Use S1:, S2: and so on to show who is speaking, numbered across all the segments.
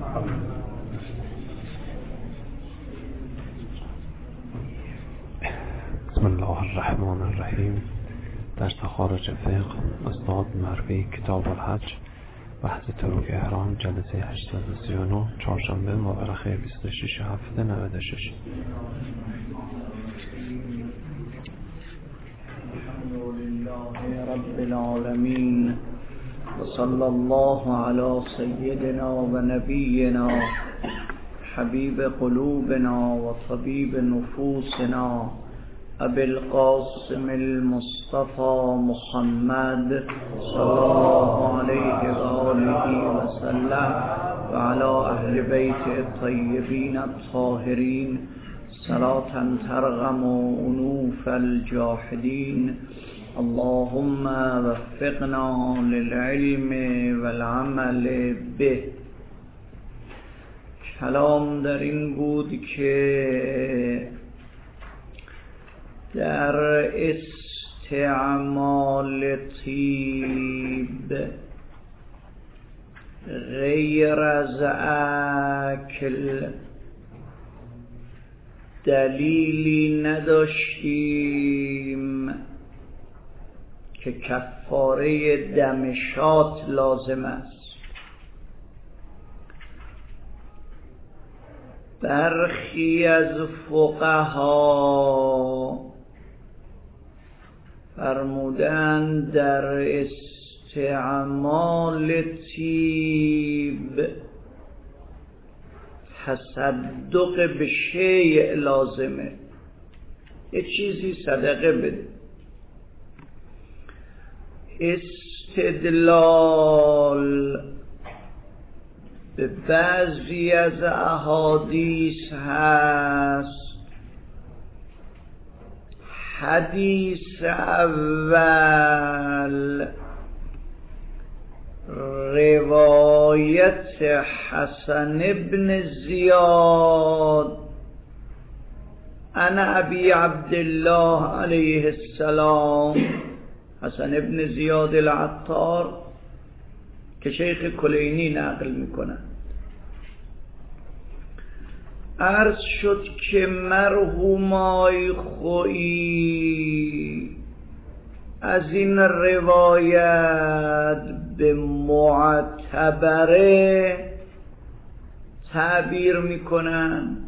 S1: بسم الله الرحمن الرحیم. درس خارج فقه استاد مروی کتاب الحج بحث طرق احرام جلسه 839 چهارشنبه مورخه 26/7/96.
S2: الحمدلله رب العالمین و صلی الله علی سیدنا و نبینا حبیب قلوبنا و طبیب نفوسنا ابی القاسم المصطفى محمد صلی الله علیه و آله و سلم و علی اهل بیت الطیبین الطاهرین صلاة ترغم انوف الجاحدین. اللهم وفقنا للعلم والعمل به. کلام در این بود که در استعمال طیب غیر از اکل دلیلی نداشتیم که کفاره دمشات لازم است. برخی از فقها فرمودند در استعمال طیب تصدق به شیء لازمه، یه چیزی صدقه بده. استدلال به بعضی از احادیث هست. حدیث اول روایت حسن ابن زیاد عن ابی عبدالله علیه السلام، حسن ابن زیاد العطار که شیخ کلینی نقل میکنه. عرض شد که مرحومای خویی از این روایت به معتبره تعبیر میکنن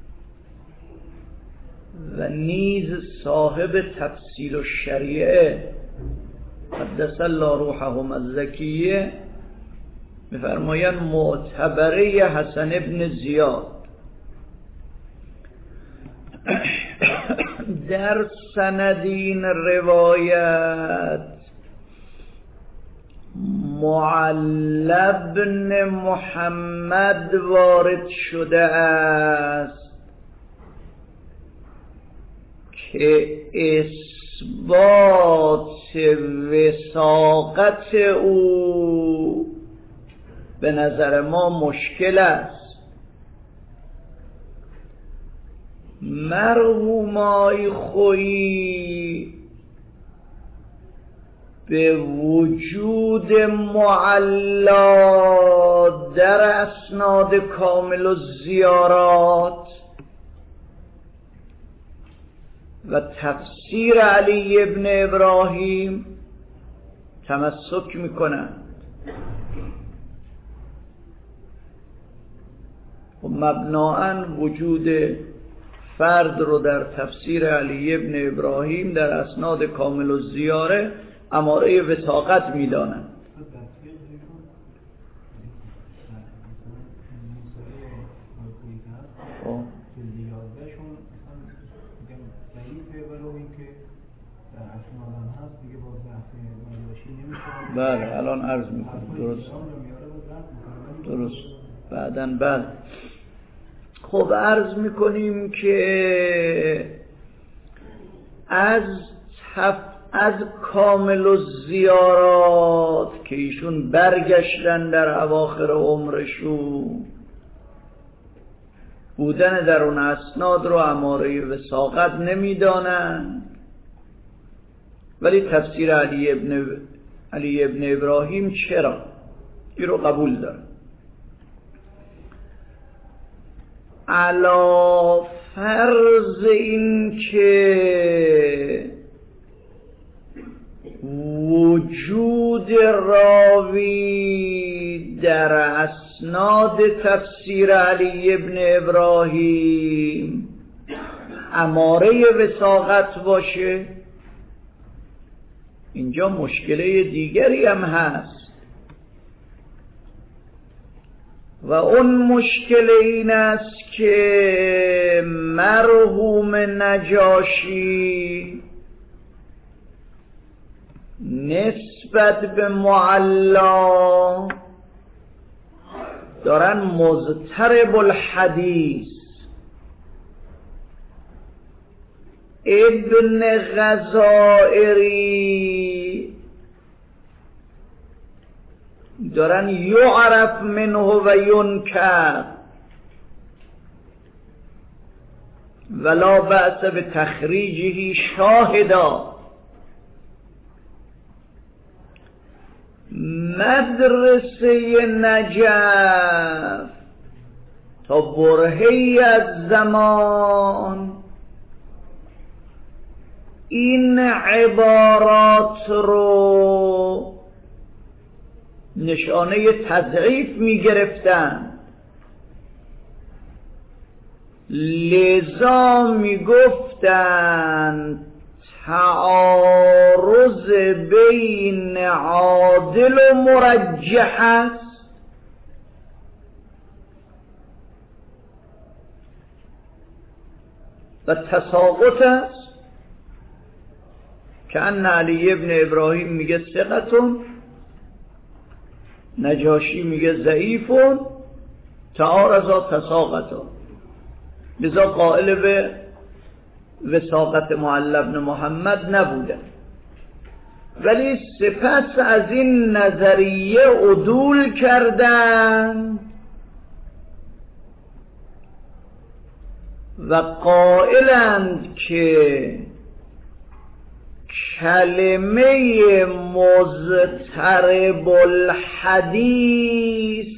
S2: و نیز صاحب تفصیل الشریعه قدس الله روحهم الزکیه میفرمایند معتبره حسن ابن زیاد. در سند این روایت معل بن محمد وارد شده است که اثبات وثاقت او به نظر ما مشکل است. مرحومای خویی به وجود معلا در اسناد کامل الزیارات و تفسیر علی ابن ابراهیم تمسک میکنند و مبناً وجود فرد رو در تفسیر علی ابن ابراهیم در اسناد کامل الزیاره اماره وثاقت میدانند. بله الان عرض میکنم. درست بعدن بعد. خب عرض میکنیم که از کامل الزیارات که ایشون برگشتن در اواخر عمرشون بودن در اون اسناد رو اماره وثاقت نمیدانن، ولی تفسیر علی ابن ابراهیم چرا این رو قبول دارن. علی فرض این که وجود راوی در اسناد تفسیر علی ابن ابراهیم اماره وثاقت باشه، اینجا مشکله دیگری هم هست و اون مشکل این است که مرحوم نجاشی نسبت به معلا دارن مضطرب الحدیث. ابن غزائری دارن یعرف منه و ینکر ولا بأس به تخریجه شاهدا. مدرسه نجف تا برهه‌ای از زمان این عبارات رو نشانه تضعیف می گرفتن، لذا می گفتن تعارض بین عادل و مرجح است و تساقط است که ان علی ابن ابراهیم میگه ثقتون، نجاشی میگه ضعیفون، تعارضا تساقطا. لذا قائل به وثاقت معل بن محمد نبوده، ولی سپس از این نظریه عدول کردن و قائلند که کلمه مضطرب الحدیث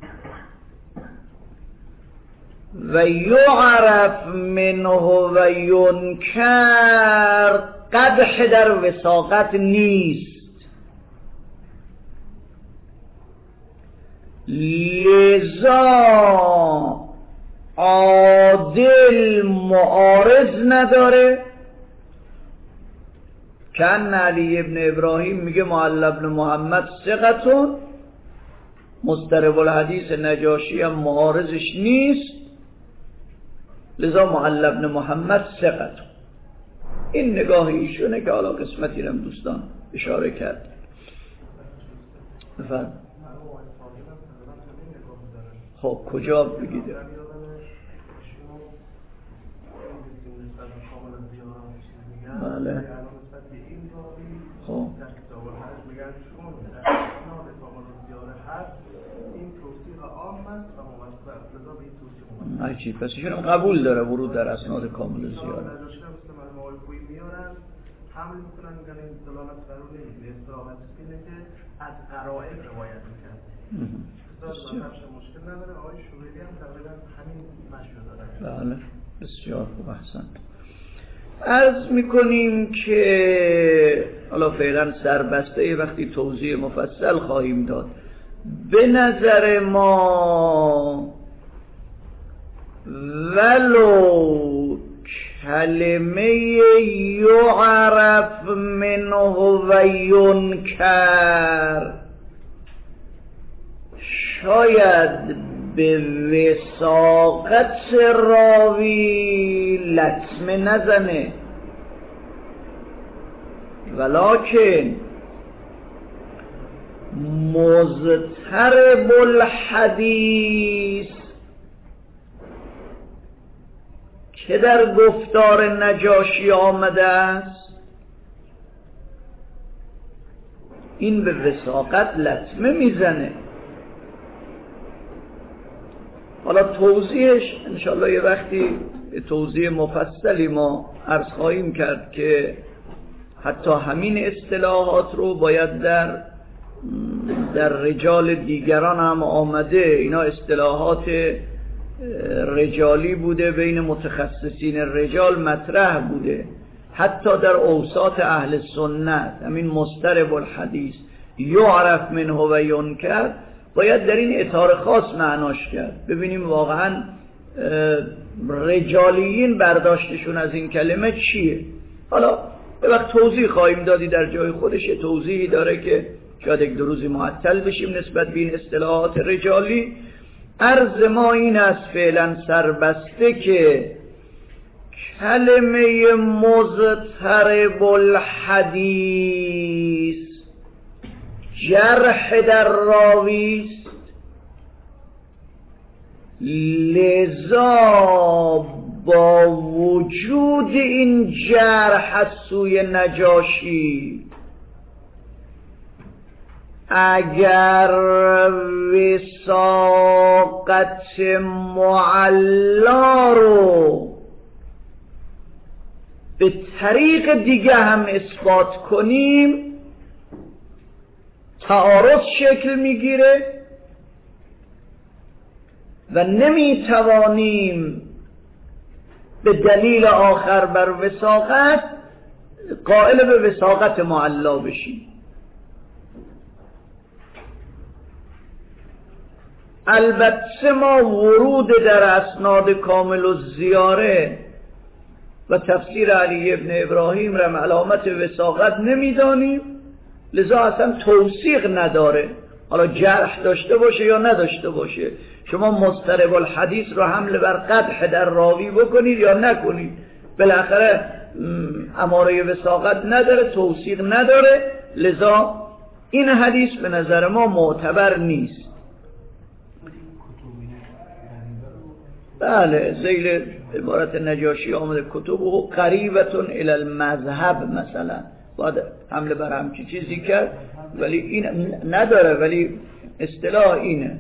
S2: و یعرف منه و ینکر قدح در وثاقت نیست. لذا عادل معارض نداره که ان علی ابن ابراهیم میگه معل بن محمد ثقتون، مضطرب الحدیث نجاشی هم معارضش نیست، لذا معل بن محمد ثقتون. این نگاه ایشونه که حالا قسمتی هم دوستان اشاره کرد. بفرم. خب کجا بگیده؟ بله. خب عجیب، پس ایشون قبول داره ورود در اسناد کامل زیاره.
S3: حمل میکنن میگن این دلالت بر اون نیست، استراحت اینه که از قرائن روایت میکنه. مشکل نداره. آقای شوریدی هم تقریبا همین مشهور داره.
S2: بله بسیار خوب، احسنت. عرض میکنیم که حالا فعلا سربسته وقتی توضیح مفصل خواهیم داد. به نظر ما ولو کلمه یعرف منه و ینکر شاید به وثاقت راوی لطمه نزنه، ولکن مضطرب الحدیث که در گفتار نجاشی آمده است این به وثاقت لطمه میزنه. حالا توضیحش انشاءالله یه وقتی توضیح مفصلی ما عرض خواهیم کرد که حتی همین اصطلاحات رو باید در رجال دیگران هم آمده، اینا اصطلاحات رجالی بوده، بین متخصصین رجال مطرح بوده، حتی در اوساط اهل سنت. همین مضطرب الحدیث یعرف منه و ینکر باید در این اطار خاص معناش کرد. ببینیم واقعا رجالیین برداشتشون از این کلمه چیه. حالا به وقت توضیح خواهیم دادی، در جای خودش توضیحی داره که شاید یک دو روزی معطل بشیم نسبت به این اصطلاحات رجالی. عرض ما این است فعلا سربسته که کلمه مضطرب الحدیث جرح در راوی است، لذا با وجود این جرح از سوی نجاشی اگر وثاقت معلا رو به طریق دیگه هم اثبات کنیم تعارض شکل میگیره و نمیتوانیم به دلیل آخر بر وثاقت قائل به وثاقت معلا بشیم. البته ما ورود در اسناد کامل الزیاره و تفسیر علی ابن ابراهیم را علامت وثاقت نمیدانیم، لذا اصلا توثیق نداره، حالا جرح داشته باشه یا نداشته باشه. شما مضطرب الحدیث رو حمل بر قدح در راوی بکنید یا نکنید، بالاخره اماره وثاقت نداره، توثیق نداره، لذا این حدیث به نظر ما معتبر نیست. بله، ذیل عبارت نجاشی آمده کتبه قریبتون الی المذهب، مثلا باید حمله بر همچی چیزی کرد، ولی این نداره، ولی اصطلاح اینه.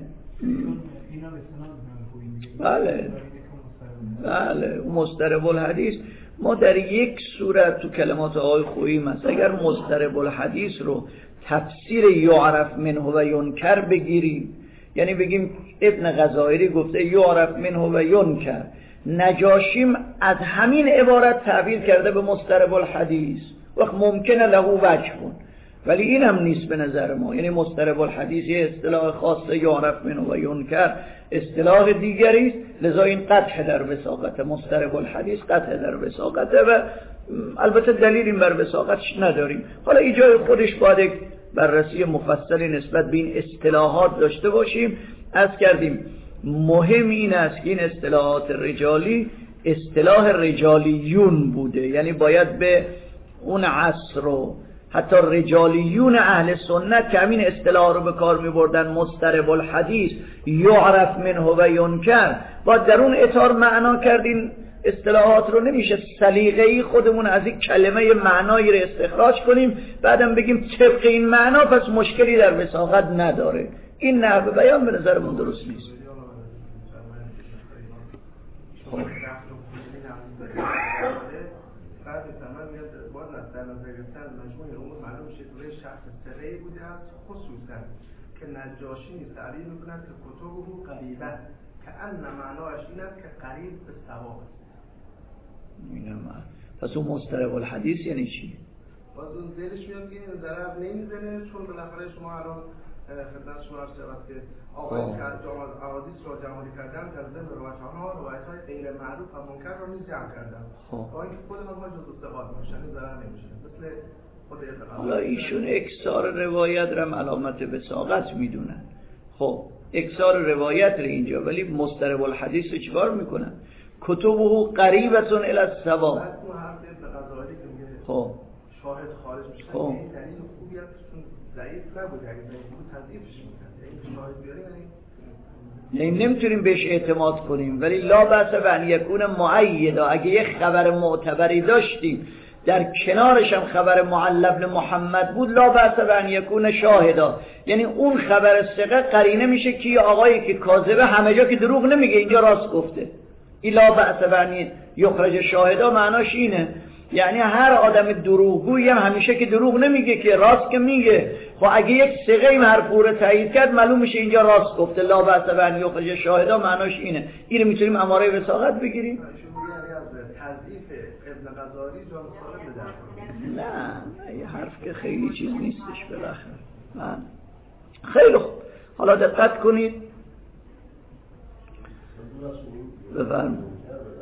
S2: بله بله، مضطرب الحدیث ما در یک صورت تو کلمات آقای خویی است، اگر مضطرب الحدیث رو تفسیر یعرف منه و ینکر بگیریم، یعنی بگیم ابن غزائری گفته یعرف منه و ینکر، نجاشیم از همین عبارت تعبیر کرده به مضطرب الحدیث، وقت ممکنه له وجه کن، ولی این هم نیست به نظر ما. یعنی مضطرب الحدیث یه اصطلاح خاصه، یعرف منه و ینکر اصطلاح دیگری است، لذا این قطع در وثاقت. مضطرب الحدیث قطع در وثاقته و البته دلیلی بر وثاقتش نداریم. حالا ایجای خودش باید بررسی مفصلی نسبت به این اصطلاحات داشته باشیم. عرض کردیم مهم این است که این اصطلاحات رجالی اصطلاح رجالیون بوده، یعنی باید به اون عصر و حتی رجالیون اهل سنت که همین اصطلاح رو به کار می بردن، مضطرب الحدیث یعرف منه و ینکر، باید در اون اطار معنا کردین اصطلاحات رو. نمیشه سلیقه‌ای خودمون از این کلمه معنایی رو استخراج کنیم بعدم بگیم طبق این معنا پس مشکلی در وثاقت نداره. این نحوه بیان به نظرمون درست نیست.
S3: خصوصا که نجاشی تعریف می‌کند که کتبه قریبه که ان معناش این است که قریب به ثواب است.
S2: پس اون مضطرب الحدیث یعنی چی؟
S3: باز اون دلش میاد که این ضرر نمیزنه، چون بالاخره شما الان خدمت شما عرض شود که آقای که احادیث رو جمع کردن از ضمن روایت‌ها روایت‌های غیر معروف و منکر رو نیز جمع کردن. با اینکه خود ما جزء استقامت میشن، ضرر نمیشه. مثل
S2: حالا ایشون اکثار روایت رو علامت وثاقت میدونن. خب اکثار روایت رو اینجا، ولی مضطرب الحدیث رو چیکار میکنن؟ کتبه قریبتون الی الصواب. خب
S3: شاهد خارج میشه.
S2: خب
S3: این دلیل خوبی است چون ضعیف نبوده، اگه بود تضعیفش میکنه. این شاهد بیاریم
S2: یعنی نمیتونیم بهش اعتماد کنیم، ولی لا بأس ان یکون مؤیدا. اگه یه خبر معتبری داشتیم در کنارش هم خبر معل بن محمد بود، لا بأس ان یکون شاهدا، یعنی اون خبر ثقه قرینه میشه که یه آقایی که کاذبه همه جا که دروغ نمیگه اینجا راست گفته. این لا بأس ان یخرج شاهدا معناش اینه. یعنی هر آدم دروغگویی هم همیشه که دروغ نمیگه که راست که میگه. خب اگه یک ثقه مرفوع تایید کرد معلوم میشه اینجا راست گفته. لا بأس بأن یخرج شاهدا معناش اینه. اینو میتونیم اماره وثاقت بگیریم.
S3: ابن غزالی جان سالم
S2: نه یه حرف که خیلی چیز نیستش بالاخره. خیلی خوب، حالا دقت کنید بفرمایید.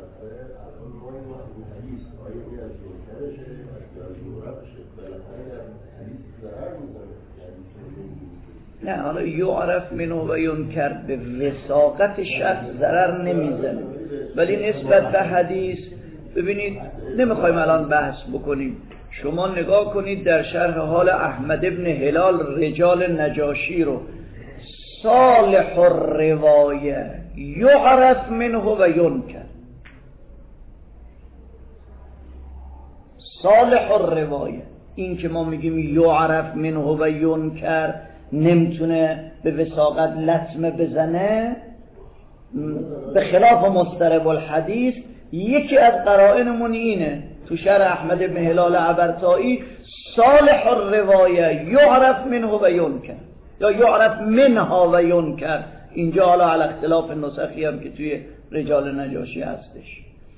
S2: نه حالا یعرف منه و ینکر به وثاقت شخص ضرر نمیزنه، ولی نسبت به حدیث ببینید نمیخوایم الان بحث بکنیم. شما نگاه کنید در شرح حال احمد ابن هلال رجال نجاشی رو، صالح الروایه یعرف منه و ینکر. صالح الروایه، این که ما میگیم یعرف منه و ینکر نمیتونه به وثاقت لطمه بزنه، به خلاف مضطرب الحدیث. یکی از قرائنمون اینه تو شرح احمد بن هلال عبرتایی، صالح الروایه یعرف منه و ینکر یا یعرف منها و ینکر. اینجا حالا علی اختلاف نسخی هم که توی رجال نجاشی هستش.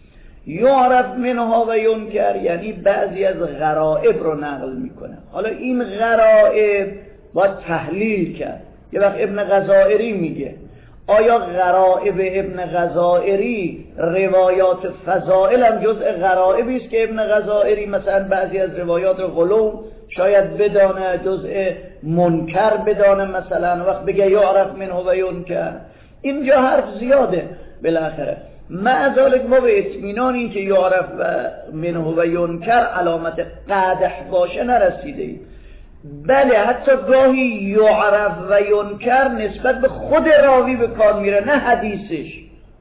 S2: یعرف منها و ینکر یعنی بعضی از غرائب رو نقل میکنه. حالا این غرائب باید تحلیل کرد. یه وقت ابن غزائری میگه آیا غرائب ابن غزائری روایات فضائل هم جزء غرائبی است که ابن غزائری مثلا بعضی از روایات غلو شاید بدانه، جزء منکر بدانه مثلا، وقت بگه یعرف منه و ینکر. اینجا حرف زیاده بالاخره. مع ذلک ما به اطمینان این که یعرف منه و ینکر علامت قدح باشه نرسیده ایم. بله حتی گاهی یعرف و ینکر نسبت به خود راوی به کار میره، نه حدیثش.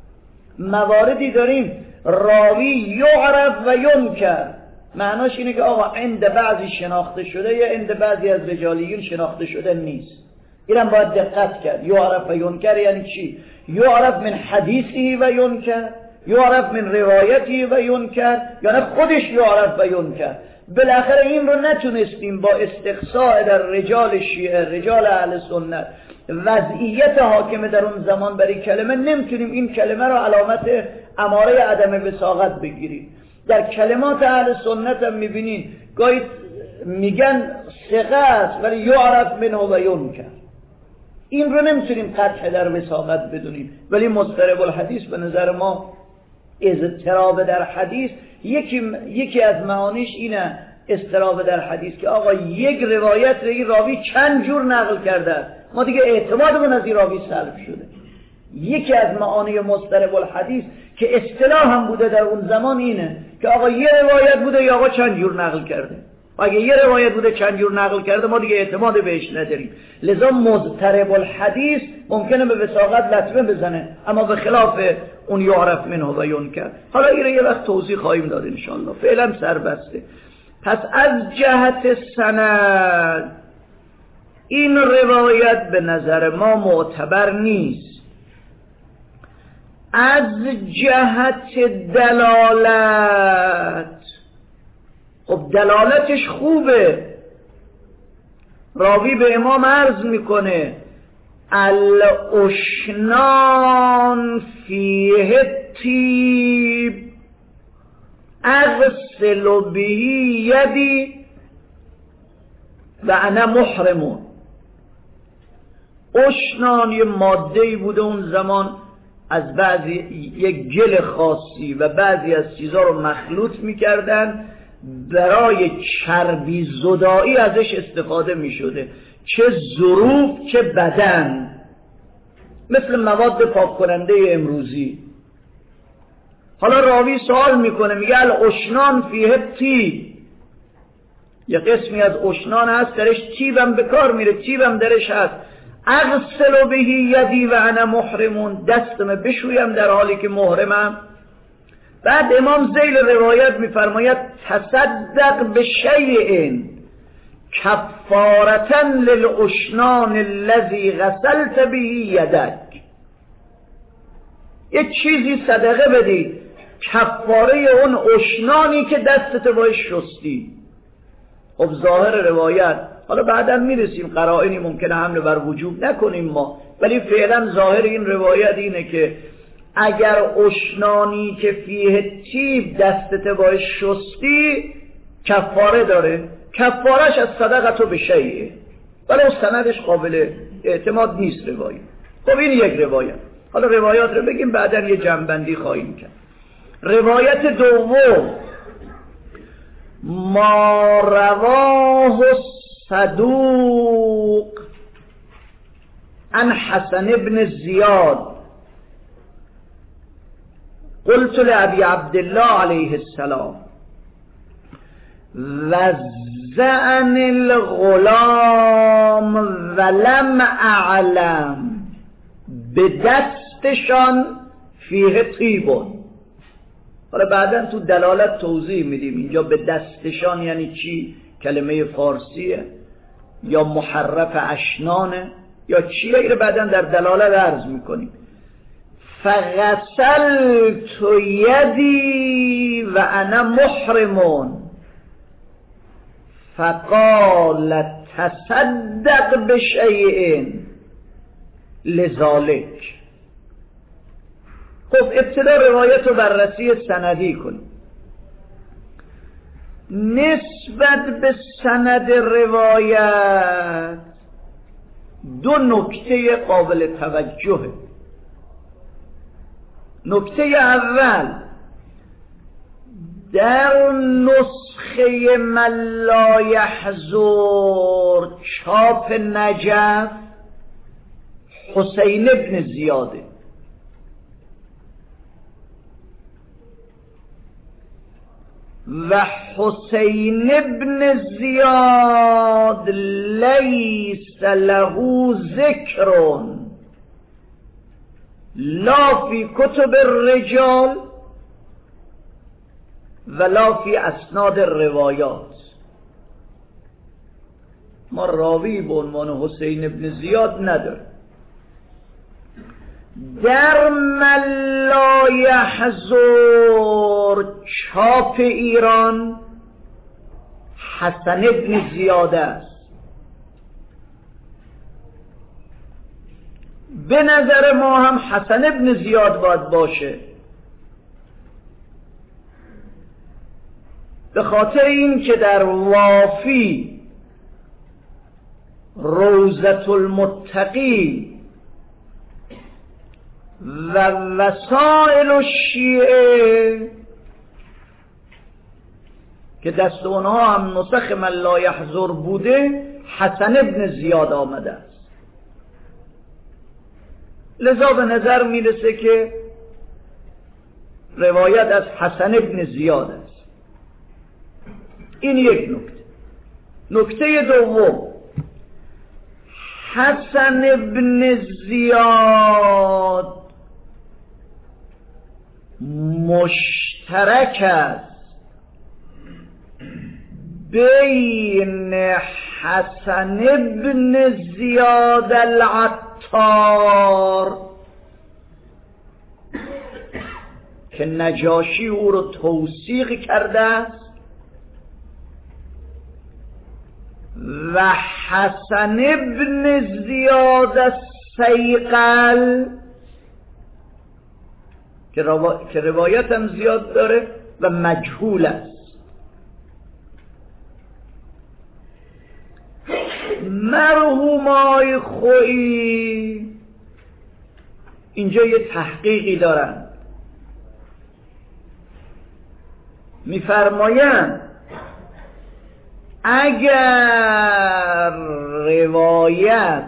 S2: مواردی داریم راوی یعرف و ینکر معناش اینه که آقا عند بعضی شناخته شده یا عند بعضی از رجالیون شناخته شده نیست. اینم باید دقت کرد. یعرف و ینکر یعنی چی؟ یعرف من حدیثی و ینکر، یعرف من روایتی و ینکر، یعنی خودش یعرف و ینکر. بالاخره این رو نتونستیم با استقصاء در رجال شیعه، رجال اهل سنت، وضعیت حاکم در اون زمان برای کلمه، نمیتونیم این کلمه رو علامت اماره عدم وثاقت بگیریم. در کلمات اهل سنت هم میبینین گاهی میگن ثقه است ولی یعرف منه و ینکر. این رو نمیتونیم قطع در وثاقت بدونیم. ولی مضطرب الحدیث به نظر ما اضطراب در حدیث یکی از معانیش اینه، اضطراب در حدیث که آقا یک روایت راوی چند جور نقل کرده، ما دیگه اعتمادمون از این راوی سلب شده. یکی از معانی مضطرب الحدیث که اصطلاح هم بوده در اون زمان اینه که آقا یه روایت بوده یا آقا چند جور نقل کرده. اگه یه روایت بوده چند جور نقل کرده ما دیگه اعتماد بهش نداریم. لذا مضطرب الحدیث ممکنه به وثاقت لطمه بزنه، اما به خلاف اون یعرف منه و ینکر. حالا این رو یه وقت توضیح خواهیم داد انشاءالله. فعلا سربسته. پس از جهت سند این روایت به نظر ما معتبر نیست. از جهت دلالت، خب دلالتش خوبه. راوی به امام عرض میکنه الاشنان فیه تیب اغسل به یدی و انا محرمون. اشنان یه ماده‌ای بوده اون زمان از بعضی یک گل خاصی و بعضی از چیزها رو مخلوط میکردن، برای چربی زدایی ازش استفاده میشده، چه ظروف چه بدن، مثل مواد پاک کننده امروزی. حالا راوی سوال میکنه میگه الاشنان فیه تیب، یه قسمی از اشنان هست درش تیبم به کار میره، تیبم درش هست. اغسل به یدی و انا محرمون، دستم بشویم در حالی که محرمم. بعد امام ذیل روایت میفرماید تصدق به شیء کفارة للاشنان الذی غسلت به یدک. یک چیزی صدقه بدید کفاره اون اشنانی که دستت باش شستی. خب ظاهر روایت، حالا بعدا میرسیم قرائنی ممکنه حمل بر وجوب نکنیم ما، ولی فعلا ظاهر این روایت اینه که اگر اشنانی که فیه طیب دستت باش شستی کفاره داره، کفارش از صدقتو به شیئه، ولی سندش قابل اعتماد نیست روایت. خب این یک روایت. حالا روایات رو بگیم بعدا یه جمع‌بندی خواهیم کرد. روایت دوم ما رواه صدوق عن حسن بن زیاد قلت لأبي عبد الله عليه السلام وزعن الغلام ولم اعلم به دستشان فیه طیبون. حالا بعدا تو دلالت توضیح میدیم اینجا به دستشان یعنی چی، کلمه فارسیه یا محرف اشنانه یا چیه، اینو بعدا در دلالت عرض میکنیم. فغسلت یدی و انا محرمون فقال تصدق بشیء لذالک. خب ابتدا روایت رو بررسی سندی کنیم. نسبت به سند روایت دو نکته قابل توجهه. نکته اول، در نسخه من لا یحضر چاپ نجف حسین ابن زیاده و حسین ابن زیاد لیس له ذکر لا فی کتب الرجال ولا فی اسناد الروایات. ما راوی به عنوان حسین ابن زیاد نداره. در من لا یحضر چاپ ایران حسن ابن زیاد است. به نظر ما هم حسن ابن زیاد باید باشه، به خاطر این که در وافی روضة المتقین و وسائل الشیعه که دست اونها هم نسخ من لا یحضر بوده حسن ابن زیاد آمده است. لذا به نظر میرسه که روایت از حسن ابن زیاد است. این یک نکته. نکته دوم، حسن ابن زیاد مشترک است بین حسن ابن زیاد العطار که نجاشی او رو توثیق کرده است و حسن ابن زیاد السیقل که روایت هم زیاد داره و مجهول است. مرحومای خویی اینجا یه تحقیقی دارن، میفرمایند اگر روایت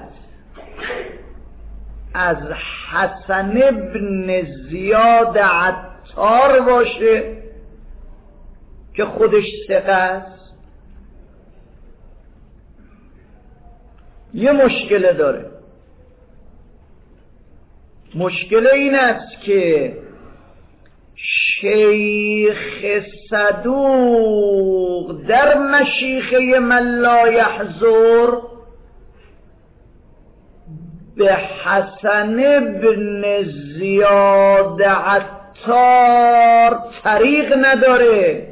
S2: از حسن ابن زیاد عطار باشه که خودش ثقه است، یه مشکل داره. مشکل این است که شیخ صدوق در مشیخه من لا یحضر به حسن ابن زیاد عطار عطار طریق نداره.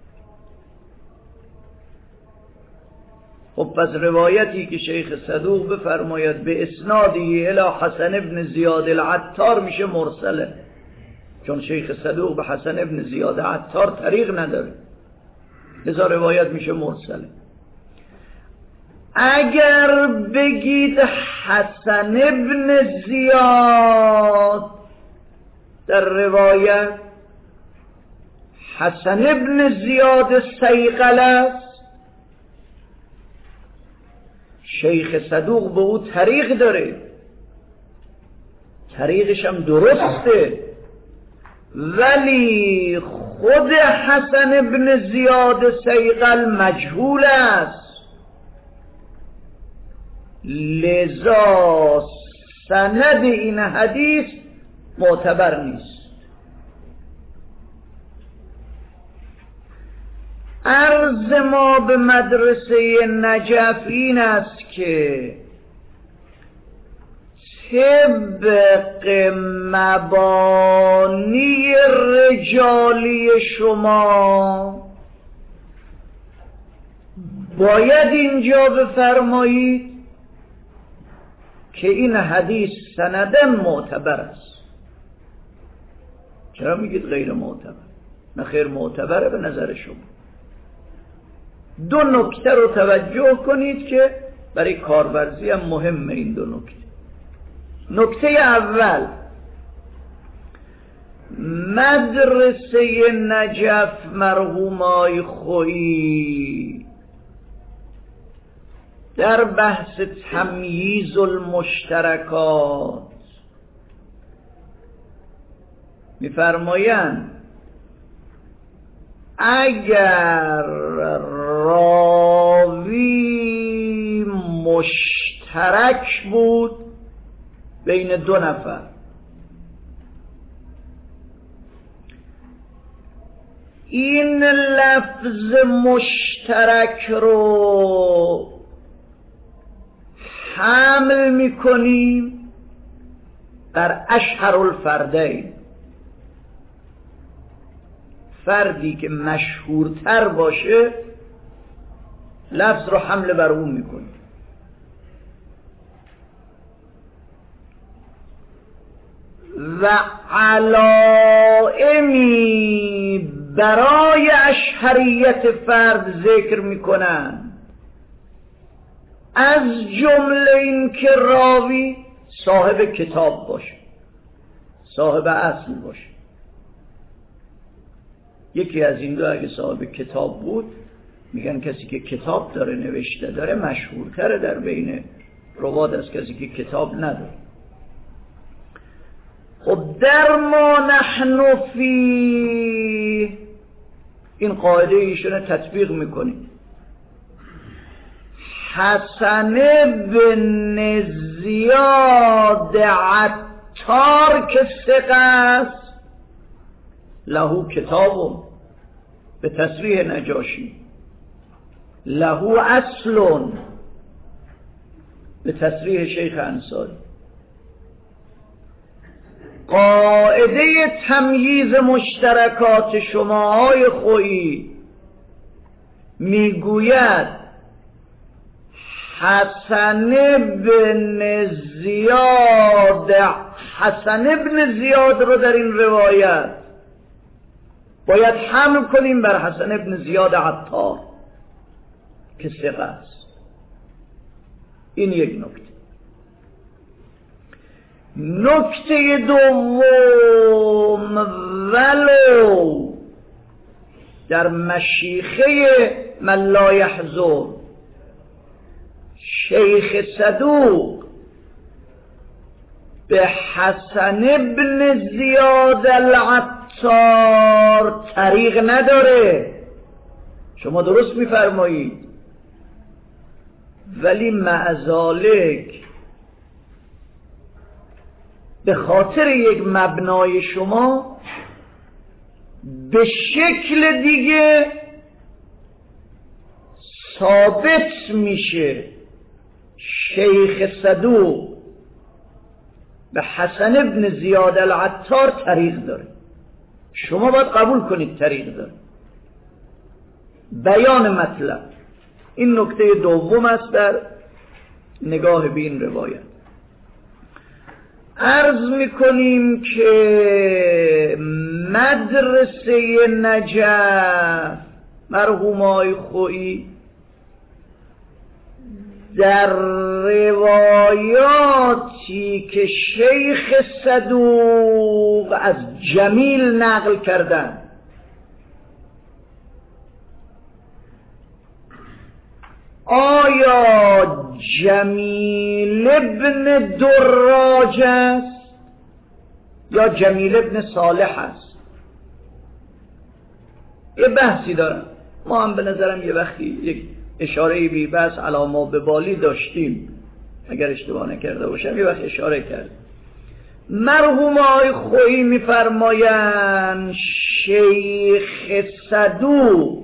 S2: خب پس روایتی که شیخ صدوق بفرماید به اسنادی الی حسن ابن زیاد العطار میشه مرسله، چون شیخ صدوق به حسن ابن زیاد عطار طریق نداره، لذا روایت میشه مرسله. اگر بگید حسن ابن زیاد در روایت حسن ابن زیاد سیقل است، شیخ صدوق به او طریق داره، طریقش هم درسته، ولی خود حسن ابن زیاد سیقل مجهول است، لذا سند این حدیث معتبر نیست. عرض ما به مدرسه نجف این است که طبق مبانی رجالی شما باید اینجا بفرمایید که این حدیث سنداً معتبر است. چرا میگید غیر معتبر؟ نه خیر معتبره به نظر شما. دو نکته رو توجه کنید که برای کارورزی هم مهمه این دو نکته. نکته اول، مدرسه نجف مرحومای خویی در بحث تمییز المشترکات می‌فرمایند اگر راوی مشترک بود بین دو نفر، این لفظ مشترک رو حمل میکنیم بر اشهر الفردین، فردی که مشهورتر باشه لفظ رو حمل بر اون میکنیم. و علائمی برای اشهریت فرد ذکر میکنن، از جمله این که راوی صاحب کتاب باشه، صاحب اصل باشه. یکی از این دو اگه صاحب کتاب بود میگن کسی که کتاب داره نوشته داره مشهورتره در بین رواد از کسی که کتاب نداره. خب در ما نحن فی این قاعده ایشون تطبیق میکنیم. حسن بن زیاد عطار که ثقه است له کتاب به تصریح نجاشی، له اصل به تصریح شیخ انصاری. قاعده تمییز مشترکات شماهای خویی میگوید حسن بن زیاد، حسن بن زیاد رو در این روایت باید حمل کنیم بر حسن بن زیاد عطار که ثقه است. این یک نکته. نکته دوم، ولو در مشیخه من لا یحضر شیخ صدوق به حسن بن زیاد العطار طریق نداره، شما درست میفرمایید، ولی معذالک به خاطر یک مبنای شما به شکل دیگه ثابت میشه شیخ صدوق به حسن ابن زیاد العطار طریق داره. شما باید قبول کنید طریق داره. بیان مطلب، این نکته دوم است در نگاه به این روایت. عرض میکنیم که مدرسه نجف مرحوم آقای خویی در روایاتی که شیخ صدوق از جمیل نقل کردن، آیا جمیل ابن دراج است یا جمیل ابن صالح است؟ یه بحثی دارم. ما هم به نظرم یه وقتی یک اشاره بی بس علامه به بالی داشتیم، اگر اشتباه نکرده باشم یه وقت اشاره کرد. مرحوم آقای خویی میفرمایند شیخ صدوق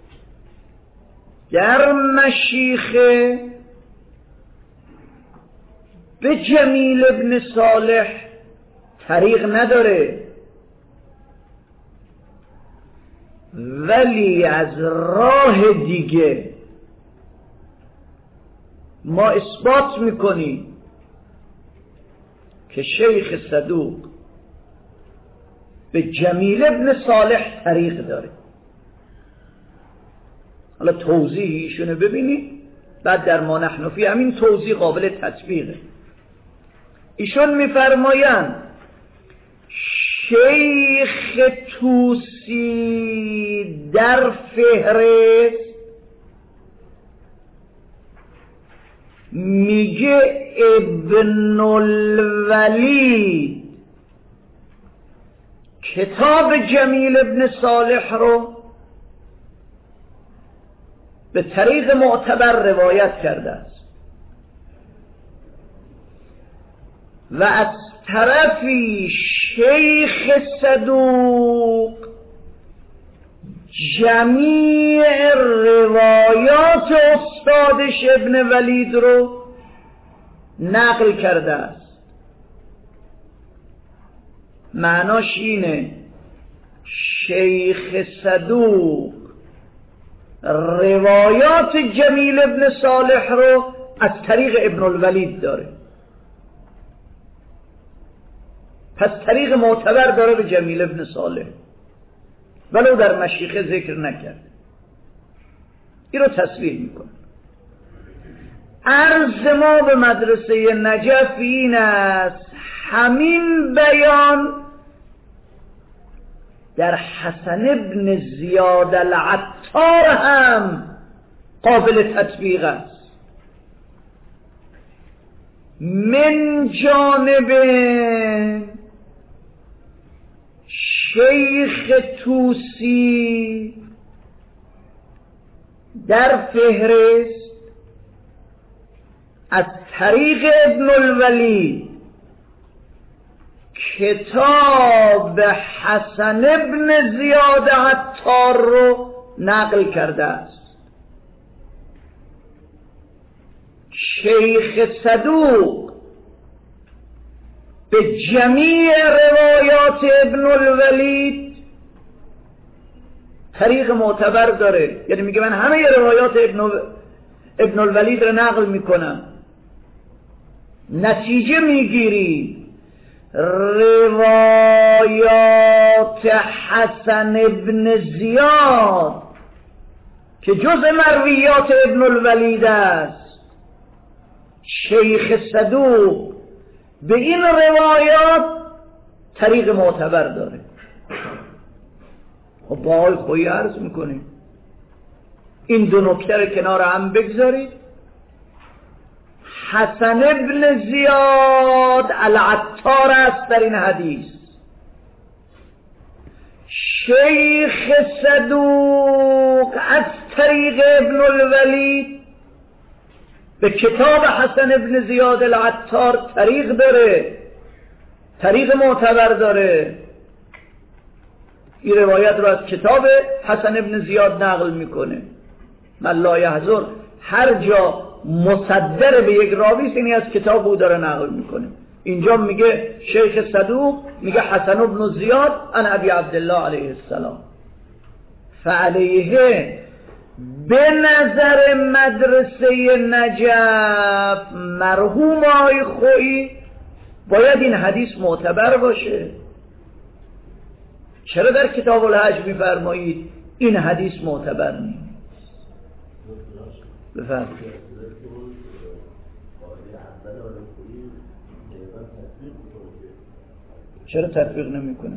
S2: در مشیخه به جمیل ابن صالح طریق نداره، ولی از راه دیگه ما اثبات میکنیم که شیخ صدوق به جمیل ابن صالح طریق داره. حالا توضیحیشونو ببینید، بعد در ما نحن فی همین توضیح قابل تطبیقه. ایشون میفرمایند شیخ توسی در فهرست میگه ابن الولید کتاب جمیل ابن صالح رو به طریق معتبر روایت کرده است و از طرفی شیخ صدوق جمیع روایات استادش ابن ولید رو نقل کرده است. معناش اینه شیخ صدوق روایات جمیل ابن صالح رو از طریق ابن الولید داره، پس طریق معتبر داره به جمیل ابن صالح، ولو در مشیخه ذکر نکرد. این رو تصریح میکنه. عرض ما به مدرسه نجف این است همین بیان در حسن ابن زیاد العطار هم قابل تطبیق است. من جانب شیخ توسی در فهرست از طریق ابن الولید کتاب حسن ابن زیاد عطار رو نقل کرده است. شیخ صدوق به جمیع روایات ابن الولید طریق معتبر داره، یعنی میگه من همه روایات ابن الولید رو نقل میکنم. نتیجه میگیری روایات حسن ابن زیاد که جز مرویات ابن الولید است، شیخ صدوق به این روایات طریق معتبر داره. خب با آقای خویی عرض میکنیم این دو نکته رو کنار هم بگذارید. حسن ابن زیاد العطار است در این حدیث، شیخ صدوق از طریق ابن الولید به کتاب حسن ابن زیاد العطار طریق داره، طریق معتبر داره. این روایت رو از کتاب حسن ابن زیاد نقل میکنه. من لا یحضر هر جا مصدر به یک راوی است، اینی از کتاب او داره نقل میکنه. اینجا میگه شیخ صدوق میگه حسن بن زیاد عن ابی عبدالله علیه السلام. فعلیه به نظر مدرسه نجف مرحوم آقای خویی باید این حدیث معتبر باشه. چرا در کتاب الحج میفرمایید این حدیث معتبر نیست؟ بفرمایید. چرا تطبیق نمیکنه؟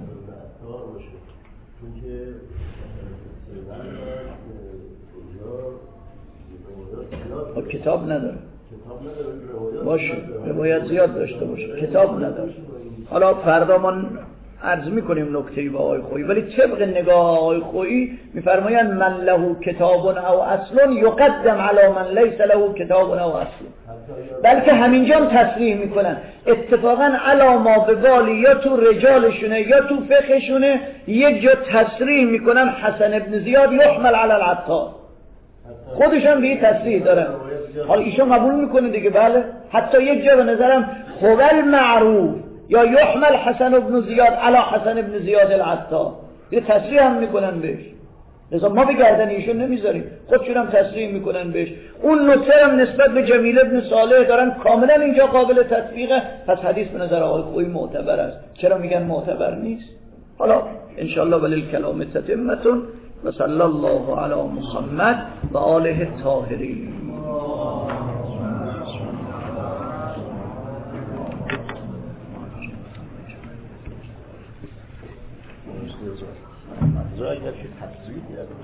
S2: کتاب نداره. باشه روایت زیاد داشته باشه، کتاب نداره. حالا فردا ما عرض میکنیم نکته‌ای با آقای خویی، ولی طبق نگاه آقای خویی میفرمایند من له کتاب او اصل یقدم علی من لیس له کتاب او اصل. بلکه همینجا هم تصریح میکنن اتفاقا علی ما به بالی یا تو رجالشونه یا تو فقهشونه یک جا تصریح میکنن حسن ابن زیاد یحمل علی العطار، خودشان به این تصریح دارن. حالا ایشون قبول میکنه دیگه، بله. حتی یک جا به نظرم خوبل معروف یا یحمل حسن ابن زیاد علی حسن ابن زیاد العطار، یه تصریح هم میکنن بهش. لذا ما به گردن ایشون نمیذاریم، خودشون هم تصریح میکنن بهش. اون نکته هم نسبت به جمیل ابن صالح دارن، کاملا اینجا قابل تطبیقه. پس حدیث به نظر آقای خویی معتبر است. چرا میگن معتبر نیست؟ حالا انشاءالله وللکلام تتمة و صلی الله علی محمد و آله الطاهرین.
S4: اگر که تصریح کرده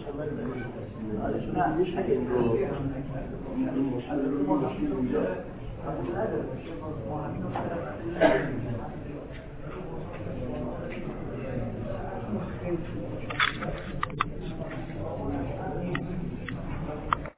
S4: باشه